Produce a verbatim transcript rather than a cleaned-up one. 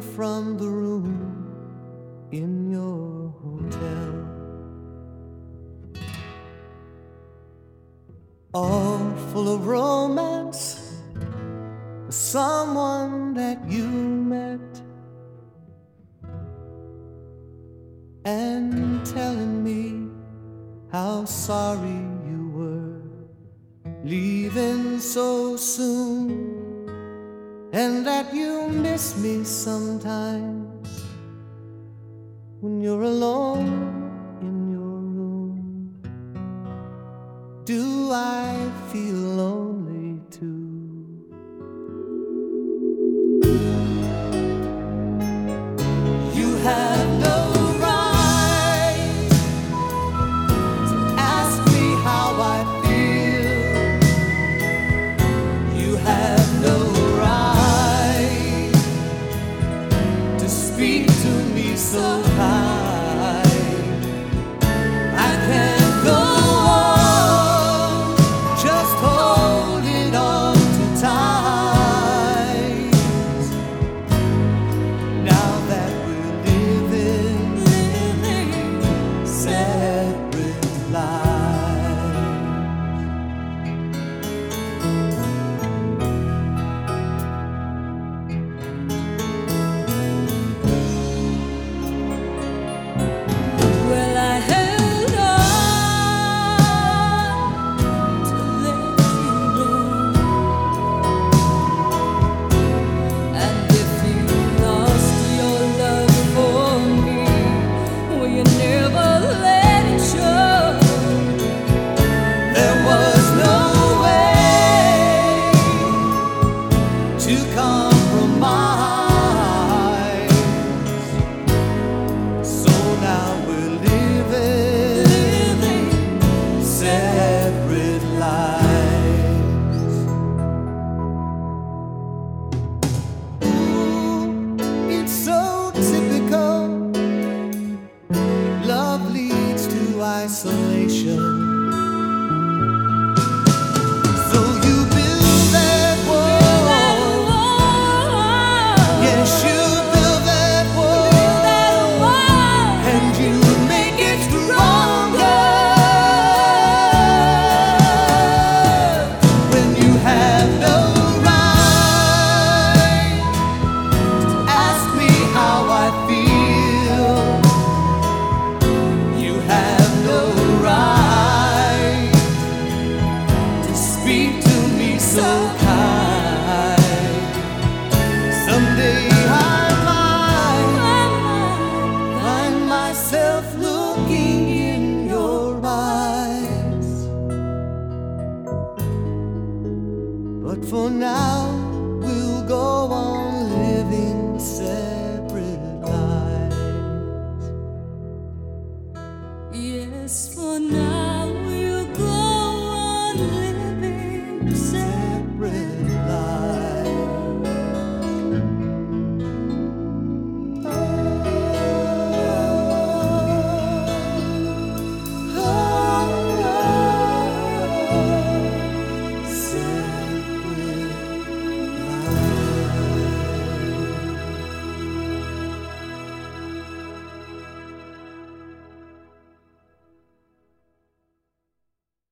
from the room in your hotel, all full of romance for someone that you met, and telling me how sorry you were leaving so soon, and that you miss me sometimes when you're alone in your room. Do I feel lonely too? You have no right to ask me how I feel. You have no right to speak to me so kind. I can't go on just holding on too tight. Now that we're living, living separate lives. Well, I held on to let you go, and if you lost your love for me, well, you never let it show. There was no way to compromise, so now we're living, living separate lives. Ooh, it's so typical. Love leads to isolation. So you build that wall. Yes, you build that wall, and you make it stronger when you have no right to ask me how I feel. You have no right to speak to me so kind. Someday I might find myself looking in your eyes, but for now we'll go on living sad.